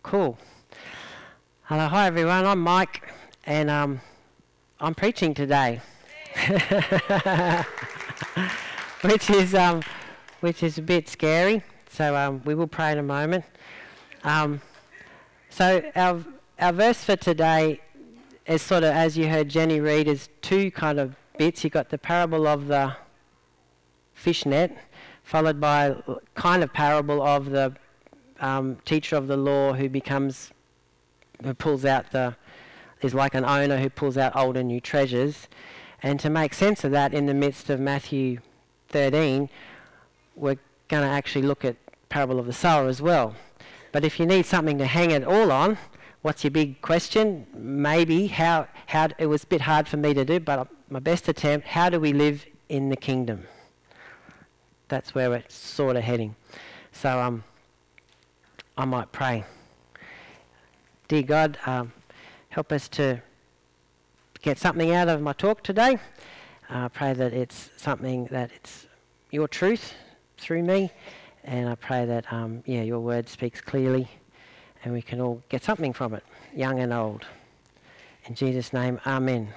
Cool. Hello, hi everyone. I'm Mike, and I'm preaching today, which is a bit scary. So we will pray in a moment. So our verse for today is sort of, as you heard Jenny read, is two kind of bits. You've got the parable of the fish net, followed by a kind of parable of the teacher of the law who pulls out is like an owner who pulls out old and new treasures. And to make sense of that in the midst of Matthew 13, we're going to actually look at parable of the sower as well. But if you need something to hang it all on, what's your big question? Maybe how it was a bit hard for me to do, but my best attempt, how do we live in the kingdom? That's where we're sort of heading. So I might pray. Dear God, help us to get something out of my talk today. I pray that it's something that it's your truth through me, and I pray that your word speaks clearly and we can all get something from it, young and old. In Jesus' name, amen.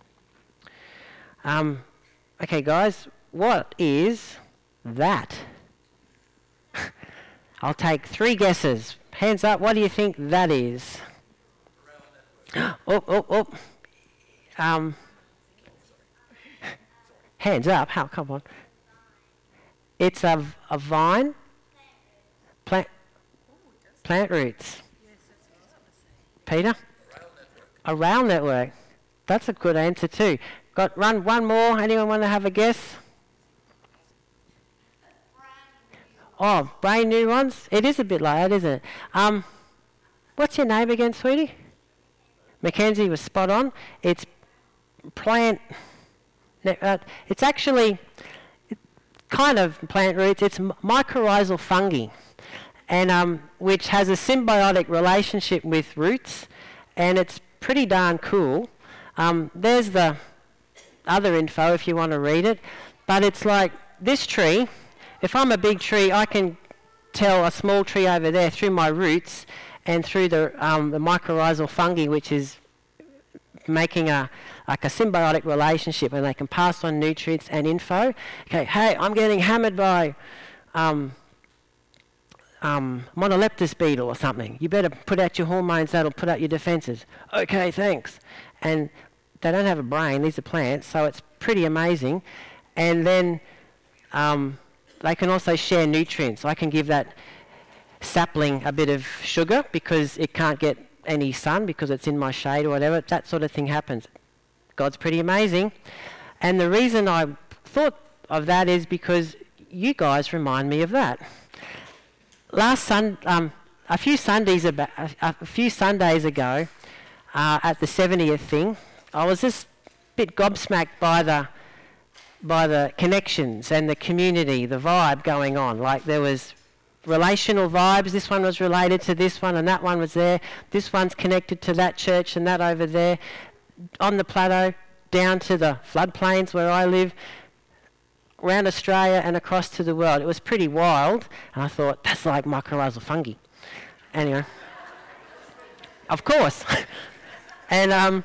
Okay guys, what is that? I'll take 3 guesses. Hands up, what do you think that is? Hands up, come on. It's a vine? Plant roots. Peter? A rail network. That's a good answer too. Run one more. Anyone want to have a guess? Oh, brand new ones? It is a bit like that, isn't it? What's your name again, sweetie? Mackenzie was spot on. It's it's actually kind of plant roots. It's mycorrhizal fungi, and which has a symbiotic relationship with roots, and it's pretty darn cool. There's the other info if you want to read it, but it's like this tree. If I'm a big tree, I can tell a small tree over there through my roots and through the mycorrhizal fungi, which is making a symbiotic relationship, and they can pass on nutrients and info. Okay, hey, I'm getting hammered by monoleptus beetle or something. You better put out your hormones, that'll put out your defences. Okay, thanks. And they don't have a brain, these are plants, so it's pretty amazing. And then they can also share nutrients. I can give that sapling a bit of sugar because it can't get any sun because it's in my shade or whatever. That sort of thing happens. God's pretty amazing. And the reason I thought of that is because you guys remind me of that. A few Sundays ago, at the 70th thing, I was just a bit gobsmacked by the connections and the community, the vibe going on. Like there was relational vibes. This one was related to this one and that one was there. This one's connected to that church and that over there. On the plateau, down to the floodplains where I live, around Australia and across to the world. It was pretty wild. And I thought, that's like mycorrhizal fungi. Anyway, of course. And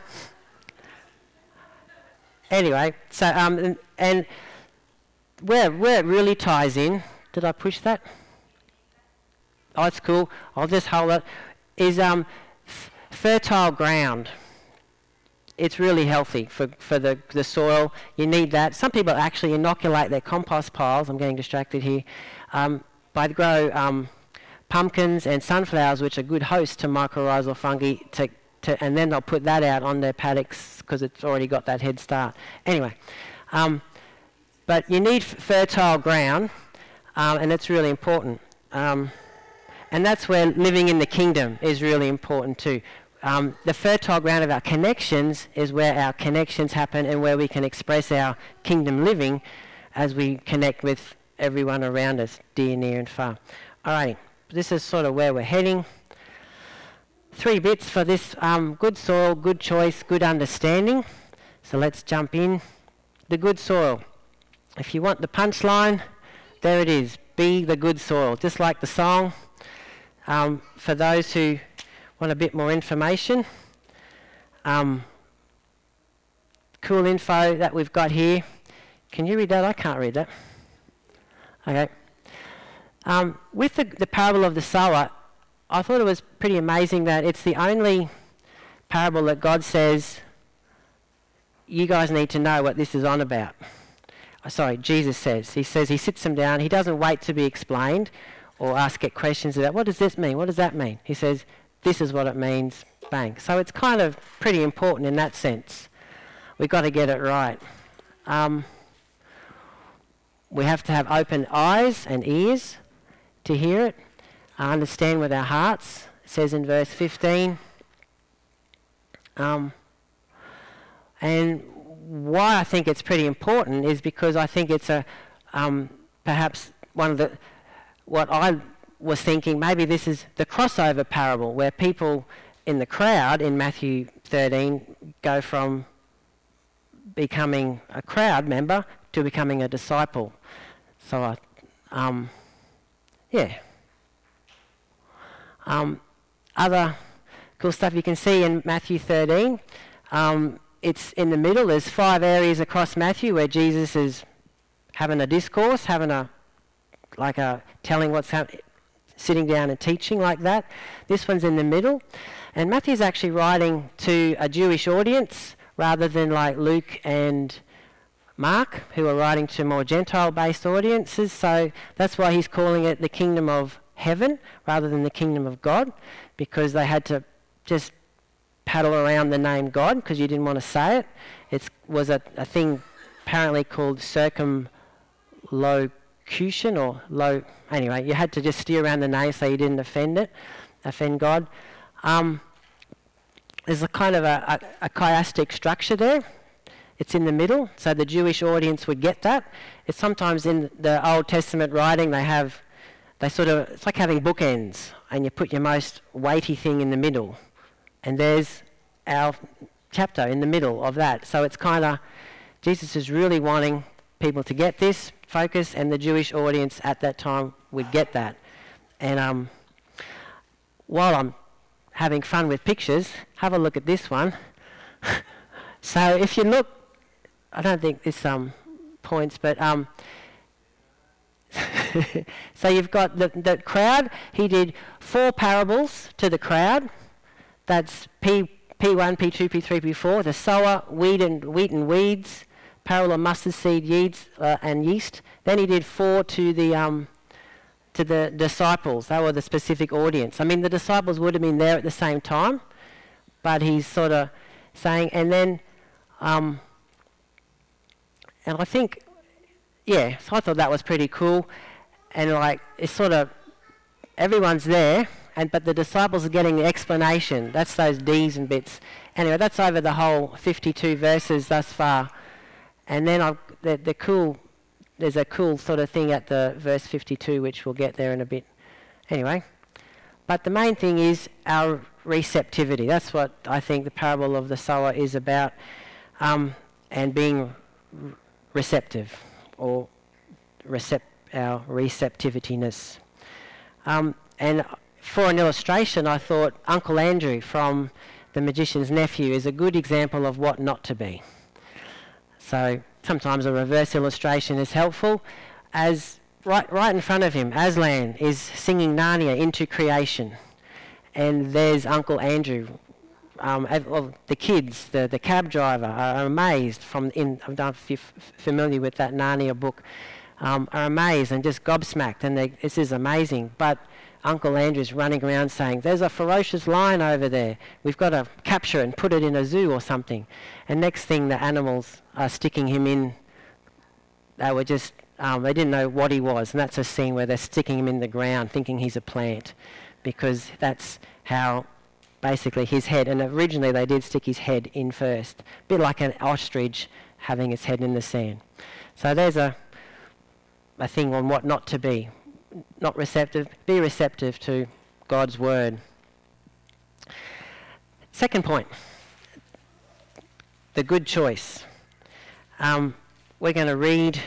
anyway, so and where it really ties in, did I push that? Oh, it's cool. I'll just hold it. Is fertile ground. It's really healthy for the soil. You need that. Some people actually inoculate their compost piles. I'm getting distracted here. By grow pumpkins and sunflowers, which are good hosts to mycorrhizal fungi, and then they'll put that out on their paddocks because it's already got that head start. Anyway, but you need fertile ground, and it's really important. And that's where living in the kingdom is really important too. The fertile ground of our connections is where our connections happen and where we can express our kingdom living as we connect with everyone around us, dear, near and far. Alrighty, this is sort of where we're heading. 3 bits for this: good soil, good choice, good understanding. So let's jump in. The good soil. If you want the punchline, there it is. Be the good soil. Just like the song. For those who want a bit more information, cool info that we've got here. Can you read that? I can't read that. Okay. With the parable of the sower, I thought it was pretty amazing that it's the only parable that God says, you guys need to know what this is on about. Jesus says. He says he sits them down. He doesn't wait to be explained or get questions about, what does this mean? What does that mean? He says, this is what it means. Bang. So it's kind of pretty important in that sense. We've got to get it right. We have to have open eyes and ears to hear it, understand with our hearts. It says in verse 15. And why I think it's pretty important is because I think it's perhaps one of what I was thinking, maybe this is the crossover parable where people in the crowd in Matthew 13 go from becoming a crowd member to becoming a disciple. So other cool stuff you can see in Matthew 13. It's in the middle. There's 5 areas across Matthew where Jesus is having a discourse, telling what's happening, sitting down and teaching like that. This one's in the middle. And Matthew's actually writing to a Jewish audience rather than like Luke and Mark, who are writing to more Gentile-based audiences. So that's why he's calling it the kingdom of heaven rather than the kingdom of God, because they had to just paddle around the name God because you didn't want to say it. It was a thing apparently called circumlocution or low. Anyway, you had to just steer around the name so you didn't offend God. There's a kind of a chiastic structure there. It's in the middle, so the Jewish audience would get that. It's sometimes in the Old Testament writing it's like having bookends, and you put your most weighty thing in the middle. And there's our chapter in the middle of that. So it's kind of, Jesus is really wanting people to get this focus, and the Jewish audience at that time would get that. And while I'm having fun with pictures, have a look at this one. So if you look, I don't think this points, but so you've got the crowd. He did 4 parables to the crowd. That's P1, P2, P3, P4. The sower, wheat and weeds, parable of mustard seed, and yeast. Then he did 4 to the disciples. They were the specific audience. I mean, the disciples would have been there at the same time, but he's sort of saying, and then, and I think, so I thought that was pretty cool. And like, it's sort of, everyone's there, but the disciples are getting the explanation. That's those D's and bits. Anyway, that's over the whole 52 verses thus far. And then there's a cool sort of thing at the verse 52, which we'll get there in a bit. Anyway, but the main thing is our receptivity. That's what I think the parable of the sower is about, and being receptive, or our receptivityness. And for an illustration, I thought Uncle Andrew from The Magician's Nephew is a good example of what not to be. So sometimes a reverse illustration is helpful. As right in front of him, Aslan is singing Narnia into creation, and there's Uncle Andrew. The kids, the cab driver, are amazed. I don't know if you're familiar with that Narnia book. Are amazed and just gobsmacked, and this is amazing. But Uncle Andrew's running around saying, there's a ferocious lion over there. We've got to capture it and put it in a zoo or something. And next thing, the animals are sticking him in. They were just, they didn't know what he was. And that's a scene where they're sticking him in the ground thinking he's a plant, because that's how basically his head, and originally they did stick his head in first. A bit like an ostrich having its head in the sand. So there's a thing on what not to be. Not receptive, be receptive to God's word. Second point, the good choice. We're going to read,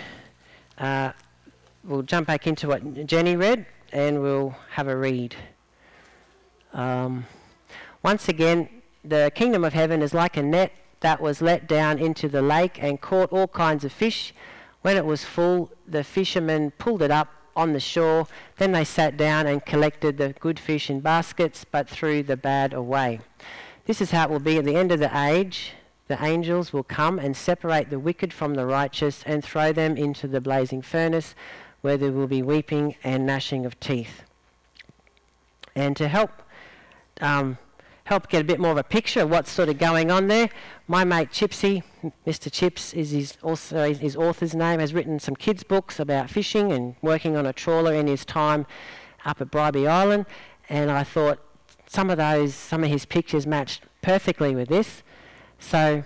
we'll jump back into what Jenny read, and we'll have a read. Once again, the kingdom of heaven is like a net that was let down into the lake and caught all kinds of fish. When it was full, the fishermen pulled it up on the shore. Then they sat down and collected the good fish in baskets, but threw the bad away. This is how it will be at the end of the age. The angels will come and separate the wicked from the righteous and throw them into the blazing furnace, where there will be weeping and gnashing of teeth. And to help get a bit more of a picture of what's sort of going on there, my mate Chipsy, Mr. Chips is his author's name, has written some kids' books about fishing and working on a trawler in his time up at Bribie Island. And I thought some of his pictures matched perfectly with this. So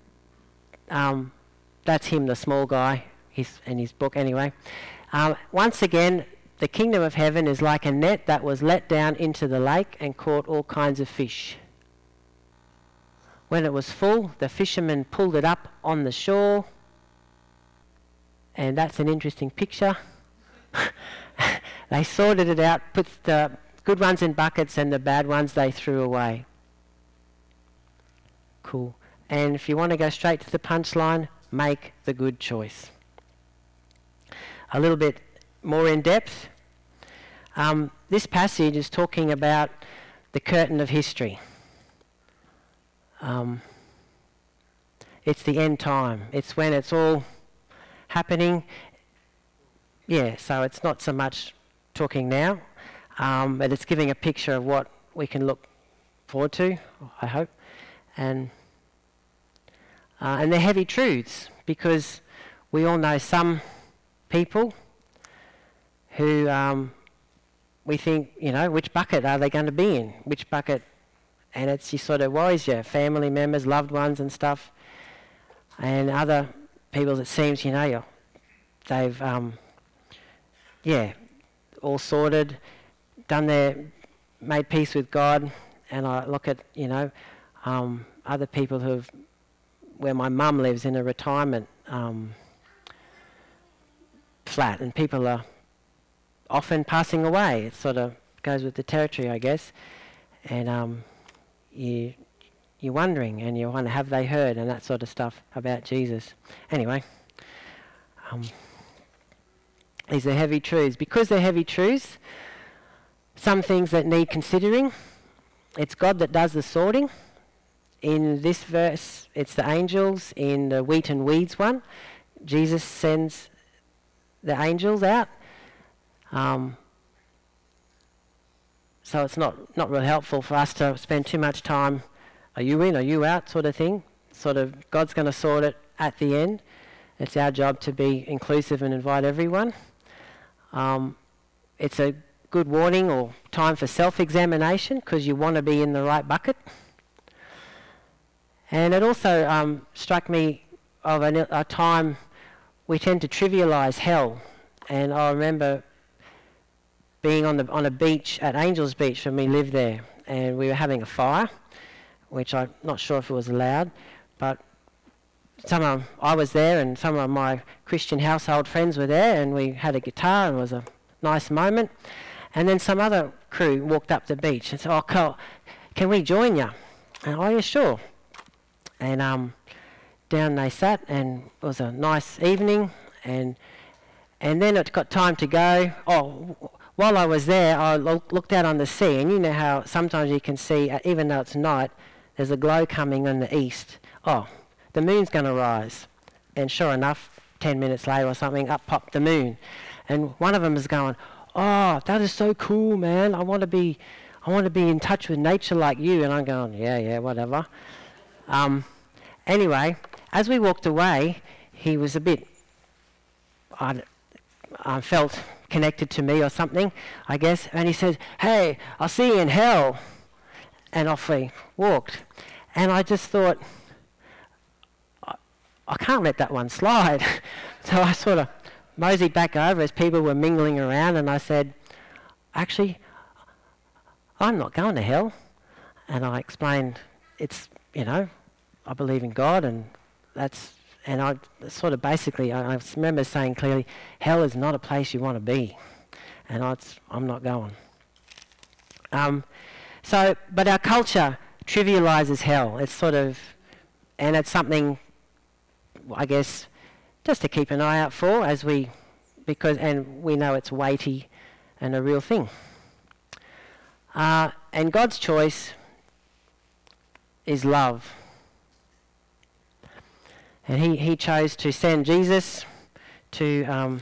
that's him, the small guy, in his book anyway. Once again, the kingdom of heaven is like a net that was let down into the lake and caught all kinds of fish. When it was full, the fishermen pulled it up on the shore. And that's an interesting picture. They sorted it out, put the good ones in buckets and the bad ones they threw away. Cool. And if you want to go straight to the punchline, make the good choice. A little bit more in depth. This passage is talking about the curtain of history. It's the end time. It's when it's all happening. Yeah, so it's not so much talking now, but it's giving a picture of what we can look forward to, I hope. And they're heavy truths, because we all know some people who we think, which bucket are they going to be in? Which bucket? And it's you sort of worries your family members, loved ones and stuff. And other people, it seems, they've, all sorted, made peace with God. And I look at, other people where my mum lives in a retirement flat, and people are often passing away. It sort of goes with the territory, I guess. And you're wondering, and you wonder, have they heard, and that sort of stuff about Jesus. Anyway, these are heavy truths. Because they're heavy truths, some things that need considering. It's God that does the sorting. In this verse, it's the angels. In the wheat and weeds one, Jesus sends the angels out. So it's not real helpful for us to spend too much time, are you in, are you out, sort of thing. Sort of, God's going to sort it at the end. It's our job to be inclusive and invite everyone. It's a good warning or time for self-examination, because you want to be in the right bucket. And it also struck me of a time we tend to trivialise hell. And I remember being on a beach at Angels Beach when we lived there, and we were having a fire, which I'm not sure if it was allowed, but I was there, and some of my Christian household friends were there, and we had a guitar, and it was a nice moment. And then some other crew walked up the beach and said, "Oh, Carl, can we join you?" And yeah, sure. And down they sat, and it was a nice evening, and then it got time to go. While I was there, I looked out on the sea, and you know how sometimes you can see, even though it's night, there's a glow coming in the east. Oh, the moon's going to rise. And sure enough, 10 minutes later or something, up popped the moon. And one of them is going, "Oh, that is so cool, man. I want to be in touch with nature like you." And I'm going, yeah, whatever. Anyway, as we walked away, he was a bit, I felt connected to me or something, I guess. And he said, "Hey, I'll see you in hell." And off we walked. And I just thought, I can't let that one slide. So I sort of moseyed back over as people were mingling around, and I said, "Actually, I'm not going to hell." And I explained, it's, I believe in God, and I sort of basically, I remember saying clearly, hell is not a place you want to be, and I'm not going. So, but our culture trivialises hell. It's sort of, and it's something, I guess, just to keep an eye out for and we know it's weighty and a real thing. And God's choice is love. And he chose to send Jesus to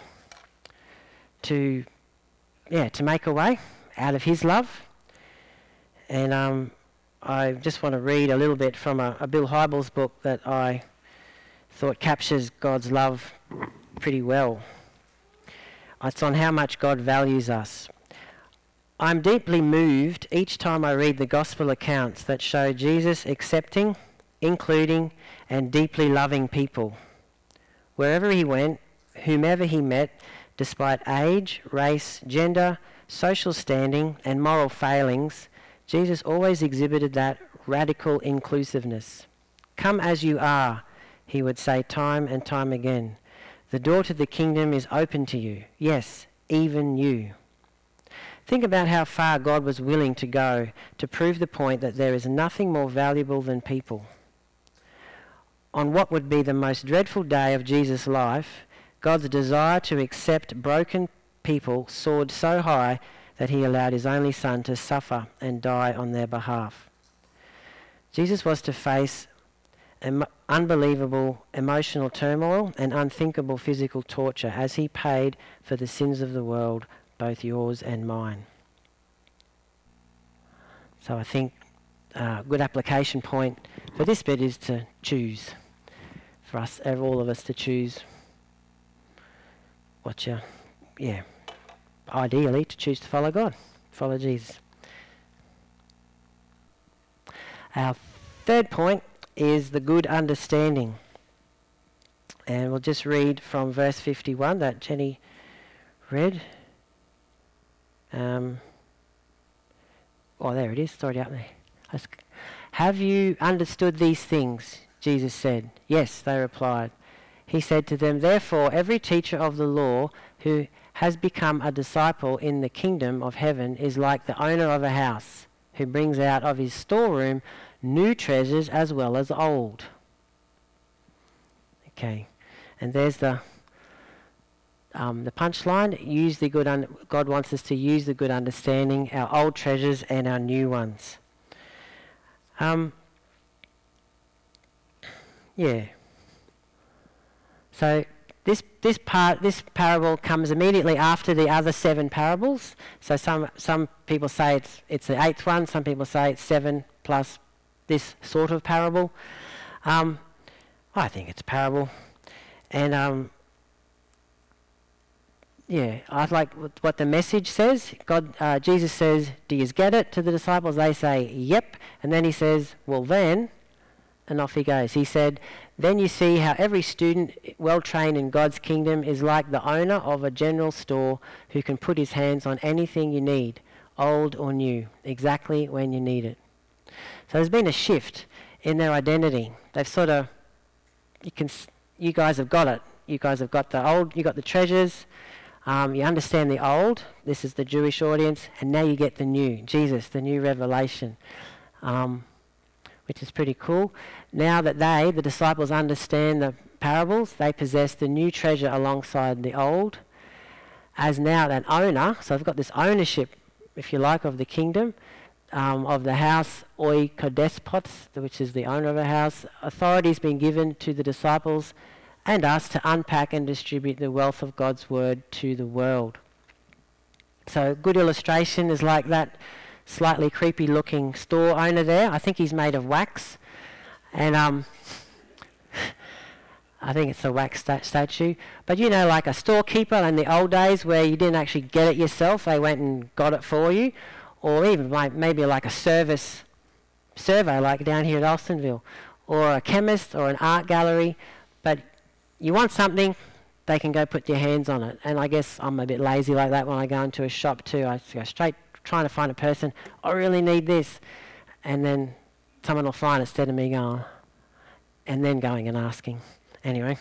make a way out of his love. And I just want to read a little bit from a Bill Hybels book that I thought captures God's love pretty well. It's on how much God values us. I'm deeply moved each time I read the gospel accounts that show Jesus accepting, including, and deeply loving people. Wherever he went, whomever he met, despite age, race, gender, social standing, and moral failings, Jesus always exhibited that radical inclusiveness. Come as you are, he would say time and time again. The door to the kingdom is open to you. Yes, even you. Think about how far God was willing to go to prove the point that there is nothing more valuable than people. On what would be the most dreadful day of Jesus' life, God's desire to accept broken people soared so high that he allowed his only son to suffer and die on their behalf. Jesus was to face unbelievable emotional turmoil and unthinkable physical torture as he paid for the sins of the world, both yours and mine. So I think a good application point for this bit is to choose. For us, all of us, to choose ideally to choose to follow God, follow Jesus. Our third point is the good understanding. And we'll just read from verse 51 that Jenny read. There it is. It's already up there. Have you understood these things? Jesus said. Yes, they replied. He said to them, therefore, every teacher of the law who has become a disciple in the kingdom of heaven is like the owner of a house who brings out of his storeroom new treasures as well as old. Okay, and there's the punchline. God wants us to use the good understanding, our old treasures and our new ones. So this parable comes immediately after the other 7 parables. So some people say it's the 8th one. Some people say it's 7 plus this sort of parable. I think it's a parable, and I like what the message says. Jesus says, "Do you get it?" to the disciples. They say, "Yep," and then he says, "Well then," and off he goes. He said, "Then you see how every student well trained in God's kingdom is like the owner of a general store who can put his hands on anything you need, old or new, exactly when you need it." So there's been a shift in their identity. They've sort of, you guys have got it. You guys have got the old, you got the treasures. You understand the old. This is the Jewish audience, and now you get the new, Jesus, the new revelation, which is pretty cool. Now that the disciples, understand the parables, they possess the new treasure alongside the old. As now an owner, so they've got this ownership, if you like, of the kingdom, of the house, oikodespot, which is the owner of a house. Authority has been given to the disciples and us to unpack and distribute the wealth of God's word to the world. So a good illustration is like that slightly creepy looking store owner there. I think he's made of wax, and I think it's a wax statue. But like a storekeeper in the old days where you didn't actually get it yourself, they went and got it for you. Or even maybe like a service survey like down here at Alstonville, or a chemist or an art gallery. But you want something, they can go put your hands on it. And I guess I'm a bit lazy like that when I go into a shop too. I go straight trying to find a person, I really need this. And then someone will find it instead of me going, and then going and asking. Anyway.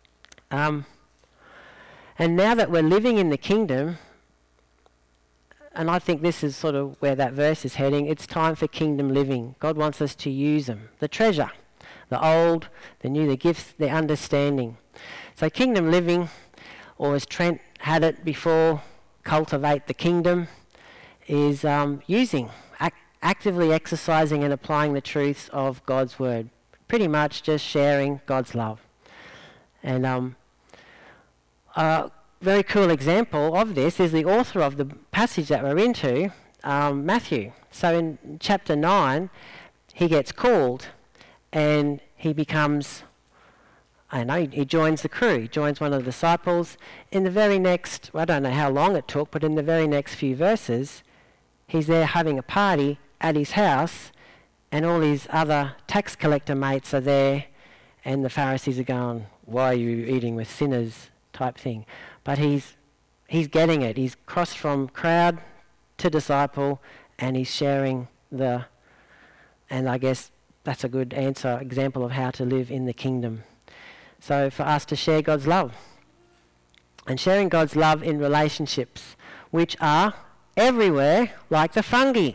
And now that we're living in the kingdom, and I think this is sort of where that verse is heading, it's time for kingdom living. God wants us to use them. The treasure, the old, the new, the gifts, the understanding. So kingdom living, or as Trent had it before, cultivate the kingdom, is actively exercising and applying the truths of God's word. Pretty much just sharing God's love. And a very cool example of this is the author of the passage that we're into, Matthew. So in chapter 9, he gets called and he becomes, he joins the crew, he joins one of the disciples. In the very next, I don't know how long it took, but in the very next few verses, he's there having a party at his house, and all his other tax collector mates are there, and the Pharisees are going, "Why are you eating with sinners?" type thing. But he's getting it. He's crossed from crowd to disciple, and he's sharing and I guess that's a good example of how to live in the kingdom. So for us to share God's love, and sharing God's love in relationships, which are everywhere, like the fungi.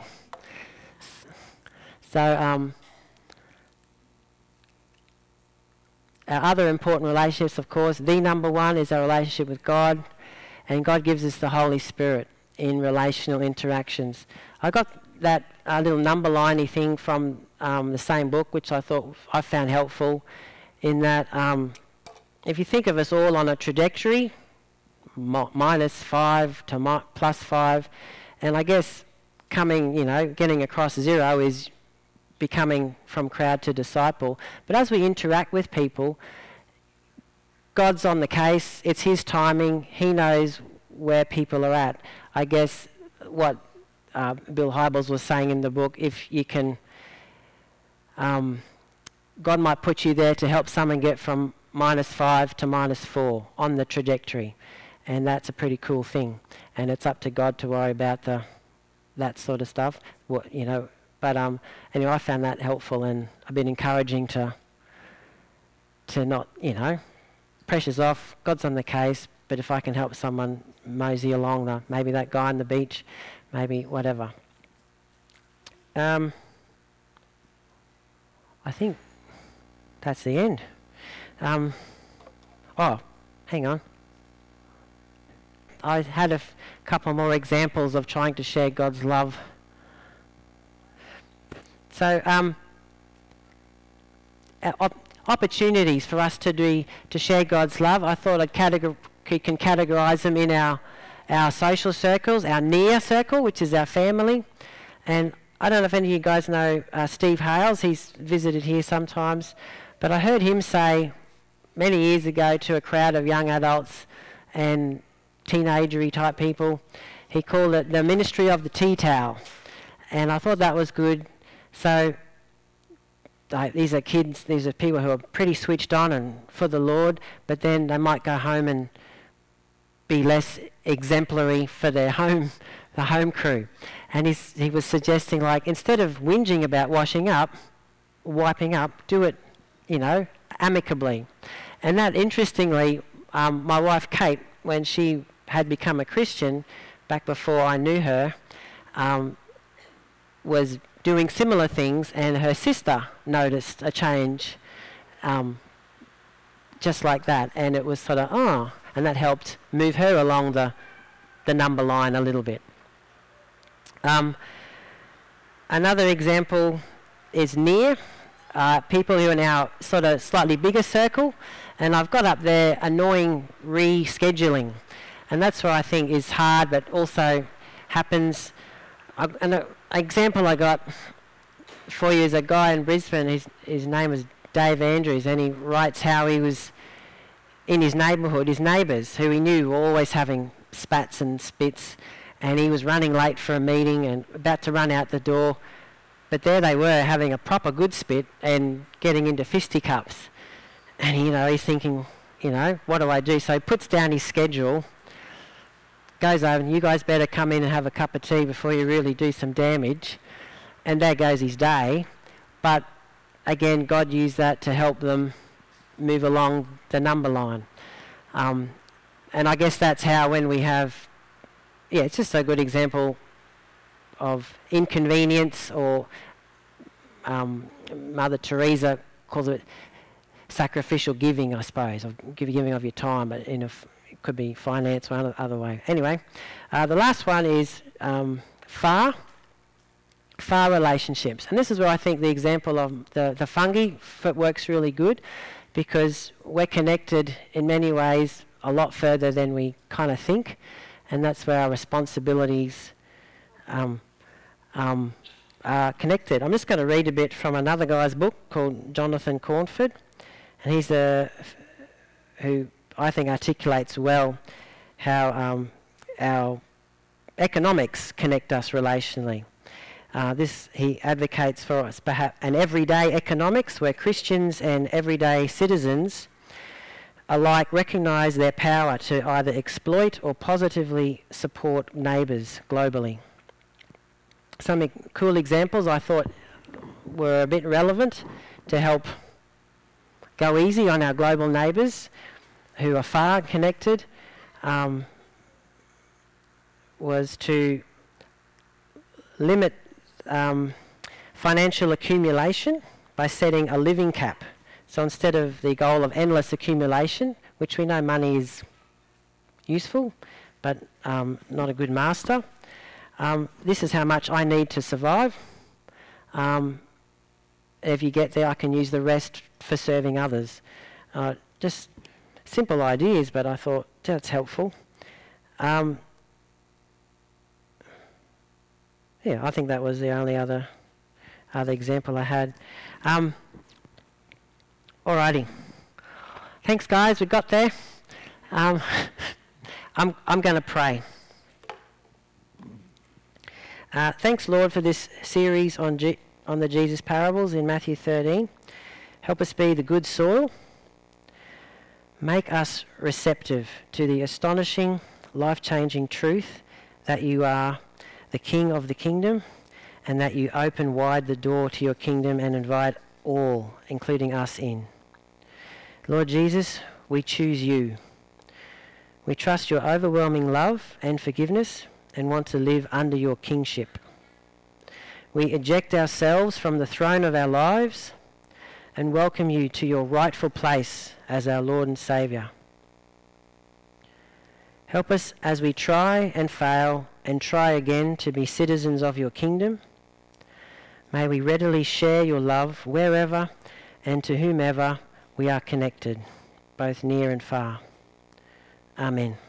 So our other important relationships, of course, the number one is our relationship with God, and God gives us the Holy Spirit in relational interactions. I got that little number liney thing from the same book, which I found helpful, in that if you think of us all on a trajectory, -5 to +5, and I guess getting across 0 is becoming from crowd to disciple. But as we interact with people, God's on the case. It's his timing. He knows where people are at. I guess what Bill Hybels was saying in the book, if you can, God might put you there to help someone get from -5 to -4 on the trajectory. And that's a pretty cool thing. And it's up to God to worry about that sort of stuff. But anyway, I found that helpful, and I've been encouraging to not, pressure's off, God's on the case, but if I can help someone mosey along, maybe that guy on the beach, maybe whatever. I think that's the end. Hang on. I had a couple more examples of trying to share God's love. So, opportunities for us to share God's love. I thought you can categorise them in our social circles, our near circle, which is our family. And I don't know if any of you guys know Steve Hales. He's visited here sometimes. But I heard him say many years ago to a crowd of young adults and teenagery type people, he called it the ministry of the tea towel. And I thought that was good. So these are kids, these are people who are pretty switched on and for the Lord, but then they might go home and be less exemplary for the home crew. And he was suggesting, instead of whinging about wiping up, do it, amicably. And that, interestingly, my wife Kate, when she had become a Christian, back before I knew her, was doing similar things, and her sister noticed a change just like that, and it was sort of, and that helped move her along the number line a little bit. Another example is near, people who are in our sort of slightly bigger circle, and I've got up there annoying rescheduling, and that's what I think is hard, but also happens. An example I got for you is a guy in Brisbane. His name was Dave Andrews, and he writes how he was in his neighbourhood, his neighbours, who he knew were always having spats and spits, and he was running late for a meeting and about to run out the door, but there they were having a proper good spit and getting into fisticuffs. And he's thinking, what do I do? So he puts down his schedule, goes over, and you guys better come in and have a cup of tea before you really do some damage. And there goes his day. But again, God used that to help them move along the number line. And I guess that's how when we have, it's just a good example of inconvenience, or Mother Teresa calls it sacrificial giving, I suppose, or giving of your time, but it could be finance or other way. Anyway, the last one is far relationships. And this is where I think the example of the fungi works really good, because we're connected in many ways a lot further than we kind of think, and that's where our responsibilities are connected. I'm just going to read a bit from another guy's book called Jonathan Cornford, and he's who I think articulates well how our economics connect us relationally. He advocates for us perhaps an everyday economics where Christians and everyday citizens alike recognise their power to either exploit or positively support neighbours globally. Some cool examples I thought were a bit relevant to help go easy on our global neighbours who are far connected, was to limit financial accumulation by setting a living cap. So instead of the goal of endless accumulation, which we know money is useful, but not a good master, this is how much I need to survive. If you get there, I can use the rest for serving others. Just simple ideas, but I thought that's helpful. Yeah, I think that was the only other example I had. Alrighty. Thanks, guys. We got there. I'm going to pray. Thanks, Lord, for this series on the Jesus parables in Matthew 13. Help us be the good soil. Make us receptive to the astonishing, life-changing truth that you are the King of the kingdom, and that you open wide the door to your kingdom and invite all, including us, in. Lord Jesus, we choose you. We trust your overwhelming love and forgiveness and want to live under your kingship. We eject ourselves from the throne of our lives and welcome you to your rightful place as our Lord and Saviour. Help us as we try and fail and try again to be citizens of your kingdom. May we readily share your love wherever and to whomever we are connected, both near and far. Amen.